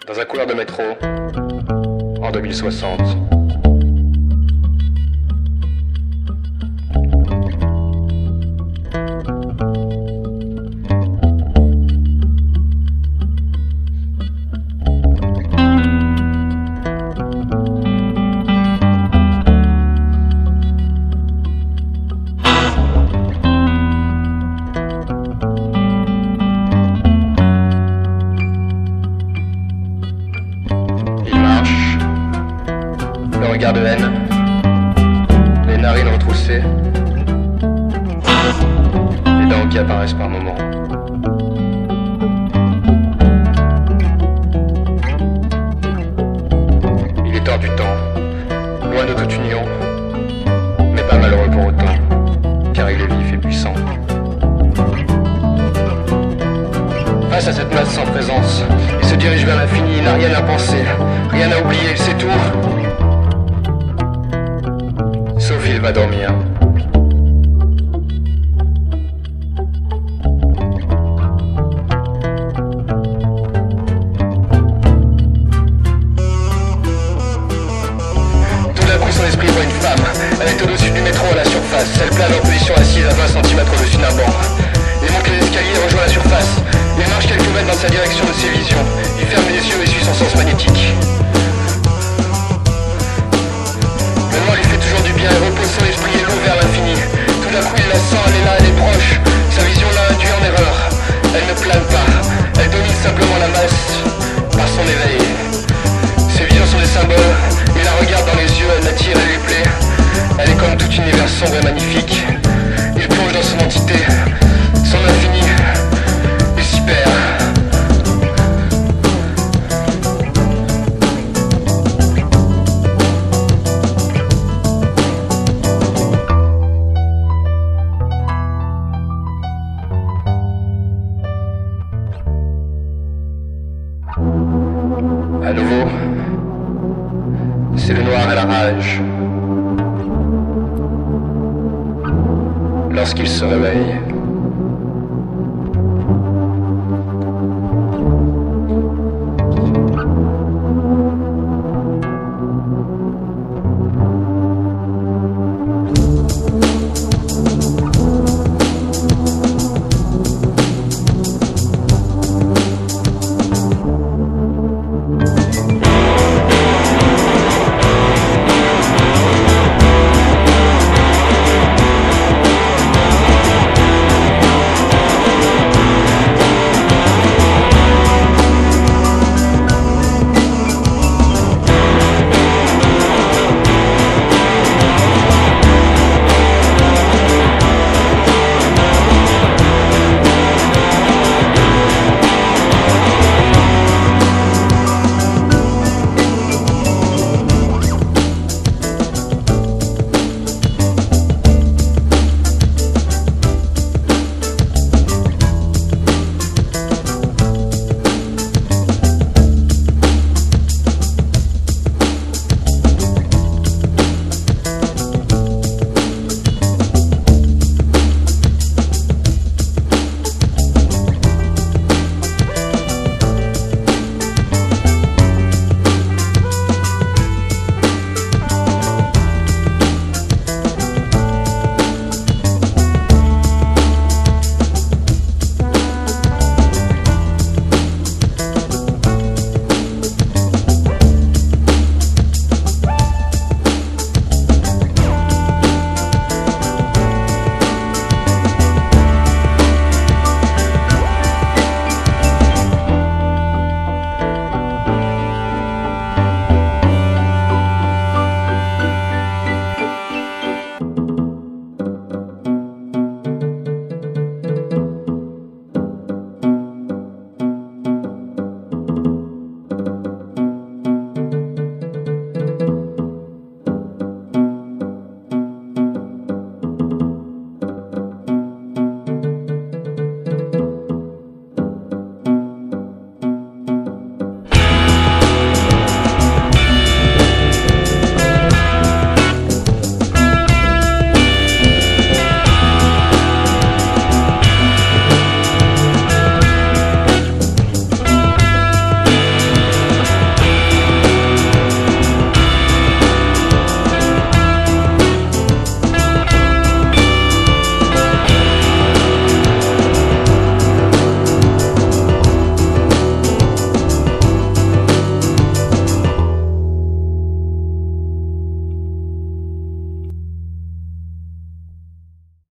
dans un couloir de métro, en 2060. Le regard de haine, les narines retroussées, les dents qui apparaissent par moments. Il est hors du temps, loin de toute union, mais pas malheureux pour autant, car il est vif et puissant. Face à cette masse sans présence, il se dirige vers l'infini, il n'a rien à penser, rien à oublier, il sait tout. Sauf il va dormir. Tout d'un coup son esprit voit une femme. Elle est au-dessus du métro à la surface. Elle plane en position assise à 20 cm au-dessus d'un banc. Il monte les escaliers et rejoint la surface. Il marche quelques mètres dans sa direction de ses visions. Il ferme les yeux et suit son sens magnétique. Il repose son esprit et l'ouvre vers l'infini. Tout d'un coup il la sent, elle est là, elle est proche. Sa vision l'a induit en erreur. Elle ne plane pas, elle domine simplement la masse par son éveil. Ses visions sont des symboles, il la regarde dans les yeux, elle l'attire, elle lui plaît. Elle est comme tout univers sombre et magnifique. Il plonge dans son entité, son infini, il s'y perd. À nouveau, c'est le noir et la rage. Lorsqu'il se réveille,